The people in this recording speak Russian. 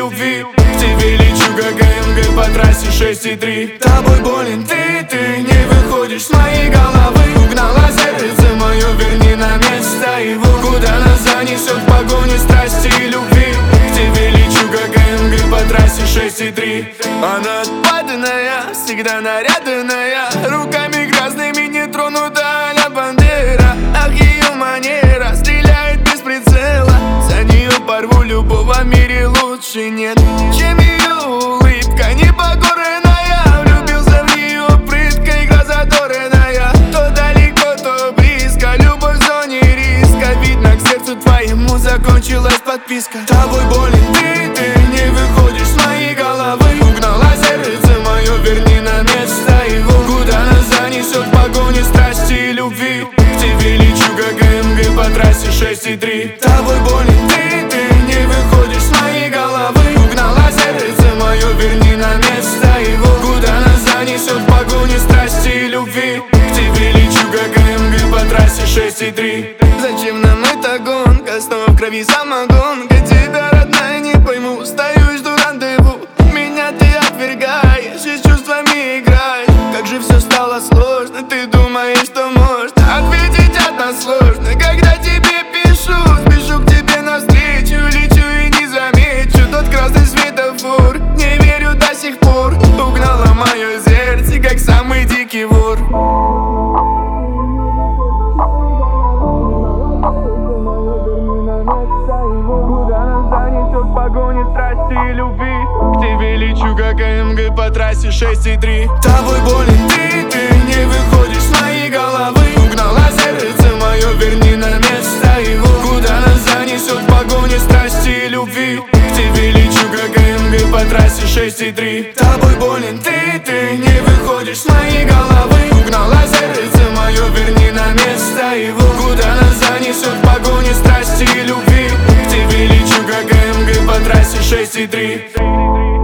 любви. К тебе лечу, как АМГ по трассе 6,3. Тобой болен ты не выходишь с моей головы. Угнала сердце мое, верни на место его. Куда нас занесет в погоне страсти и любви. К тебе лечу, как АМГ по трассе 6,3. Она отпадная, всегда нарядная, руками грязными не тронута а-ля Бандера. Ах, ее манера стреляет без прицела. За нее порву любого в мире лучше нет, чем ее улыбка непокорная. Влюбился в нее прытко, игра заторная. То далеко, то близко, любовь в зоне риска. Видно, к сердцу твоему закончилась подписка. Тобой болен ты не выходишь с моей головы. Угнала сердце мое, верни на место его. Куда нас занесет в погоне страсти и любви. К тебе лечу, как АМГ по трассе 6,3. Тобой болен ты не выходишь с моей головы. Угнала сердце мое, верни на место его. Куда нас занесет в погоне страсти и любви. К тебе лечу, как АМГ по трассе 6,3. Зачем нам эта гонка? Снова в крови самогонка. Тебя, родная, не пойму. Стою и жду рандеву. Меня ты отвергаешь и с чувствами играешь. Как же все стало сложно. Ты думаешь, что можно ответить односложно. Когда тебе пишу, спешу к тебе навстречу. Лечу и не замечу тот красный светофор. Не верю до сих пор. Угнала мое сердце, как самый дикий вор. В погоне страсти и любви. К тебе лечу, как АМГ по трассе 6,3. Тобой болен ты не выходишь с моей головы. Угнала сердце мое, верни на место его. Куда нас занесет в погоне страсти и любви. К тебе лечу, как АМГ по трассе 6,3. Тобой болен ты не выходишь с моей головы. Угнала сердце мое, верни на место его. Куда нас занесет в погоне страсти и любви. К тебе лечу, как АМГ по трассе 6,3.